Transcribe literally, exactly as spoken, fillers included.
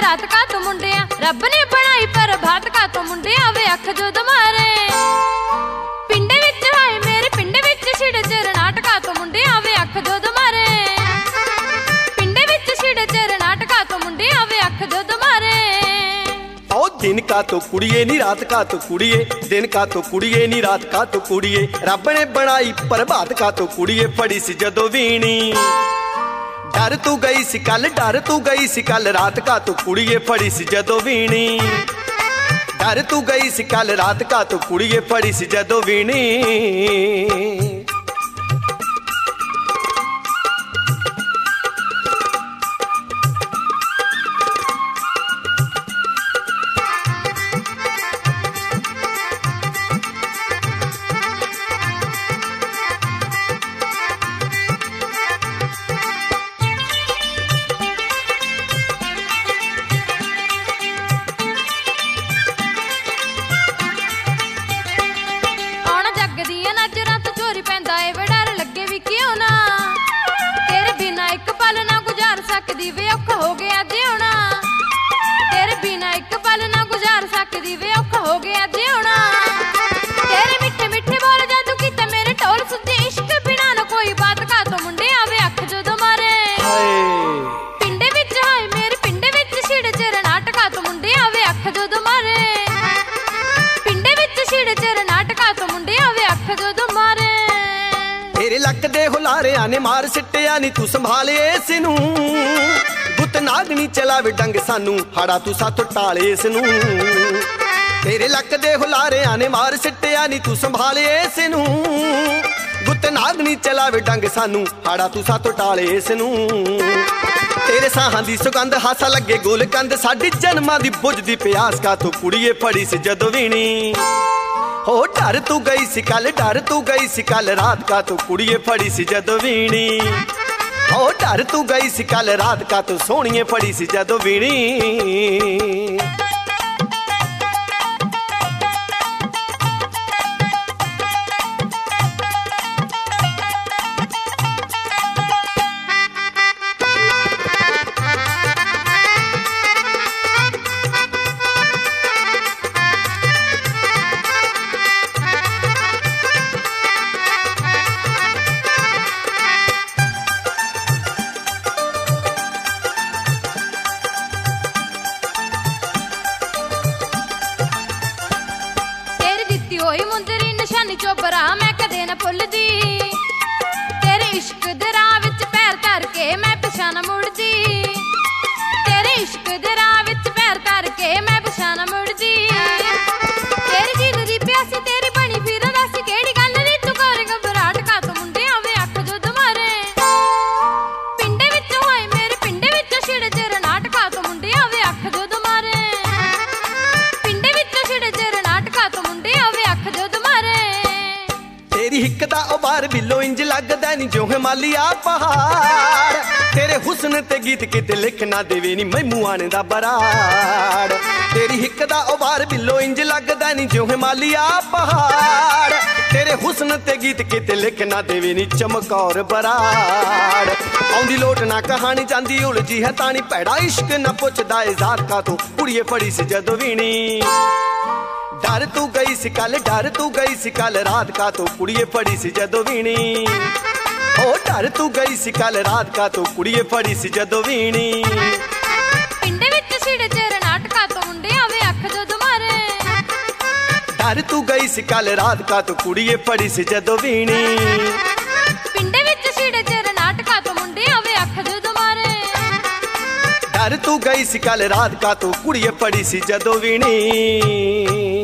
रात का तो मुंडिया रब ने बनाई पर भात का तो मुंडिया वे अख जो मारे पिंडे विच हाय मेरे पिंडे विच छिड़े चर नाटका तो मुंडिया वे अख जो मारे पिंडे विच छिड़े चर नाटका तो मुंडिया वे अख जो मारे। ओ दिन का तो कुड़िए नी रात का तो कुड़िए दिन का तो कुड़िए नी रात का तो कुड़िए रब ने बनाई प्रभात का तो कुड़िए फड़ी सी जदों वीणी डर तू गई सी कल डर तू गई सी कल रात का तो कुड़िए फड़ी सी जदों वीणी डर तू गई सी कल रात का तो कुड़िए फड़ी सी जदों वीणी। सकदी वे औखा हो गया जिउणा तेरे बिना एक पल ना गुजार सकदी वे औखा हो गया जिउणा तेरे मिठे मिठे बोल जादू कीते मेरे ढोल सुझे इश्क बिना ना कोई बात का तो मुंडे आवे अख जो मारे पिंडे विच हाय मेरे पिंडे विच छिड़े चर नाटका तो मुंडे आवे अख जो मारे पिंडे विच छिड़े चर नाटका तो मुंडे आवे अख जो मारे। तेरे लक दे हुलारिया ने मार सिटिया नी तू संभाले इस नू गुत नागनी चलावे डंग सानू हाड़ा तू साथों टाले इस नू तेरे लक दे हुलारिया ने मार सिटिया नी तू संभाले इस नू गुत नागनी चलावे डंग सानू हाड़ा तू साथों टाले इस नू तेरे साहां दी सुगंध हासा लगे गोल कंध साडी जन्मां दी बुझदी प्यास का तो कुड़िए फड़ी सी जदों वीणी हो डर तू गई सी कल डर तू गई सी कल रात का तो कुड़िए फड़ी सी जदों वीणी हो डर तू गई सी कल रात का तो सोहणिए फड़ी सी जदों वीणी। चोबरा मैं कदे न भुलदी तेरे इश्क दे राह विच पैर धर के मैं पिछा न मुड़दी तेरे इश्क दे राह विच पैर धर के मैं पिछा न मुड़दी तेरी जीद दी प्यासी तेरी बनी फिर दस केड़ी गल नी तू कर घबराहट का तो मुंडे आवे अख जो मारे पिंडे विच होए मेरे पिंडे विच छिड़े चर नाटका तो मुंडे आवे अख जो मारे पिंडे विच छिड़े चर नाटका तो मुंडे आवे अख जो मारे। तेरी हिक दा उबार बिलो इंज लगदा नी जो हिमालया पहाड़ तेरे हुस्न ते गीत किते लिख ना देवे नी मैनू आने दा बराड़ तेरी हिक दा उबार बिलो इंज लगदा नी जो हिमालया पहाड़ तेरे हुस्न ते गीत किते लिख ना देवे नी चमकौर बराड़ आउंदी लोट ना कहानी जांदी उलझी है तानी भैड़ा इश्क ना पुछदा ए जात का तो कुड़िए फड़ी सी जदों वीणी डर तू गई सी कल डर तू गई सी कल रात का तो कुड़िए फड़ी सी जदों वीणी ओ डर तू गई सी कल रात का तो कुड़िए फड़ी सी जदों वीणी पिंडे विच छिड़े चर नाटका तो मुंडे आवे अख जो मारे डर तू गई सी कल रात का तो कुड़िए फड़ी सी जदों वीणी पिंडे विच छिड़े चर नाटका तो मुंडे आवे अख जो मारे डर तू गई सी कल रात का तो कुड़िए फड़ी सी जदों वीणी।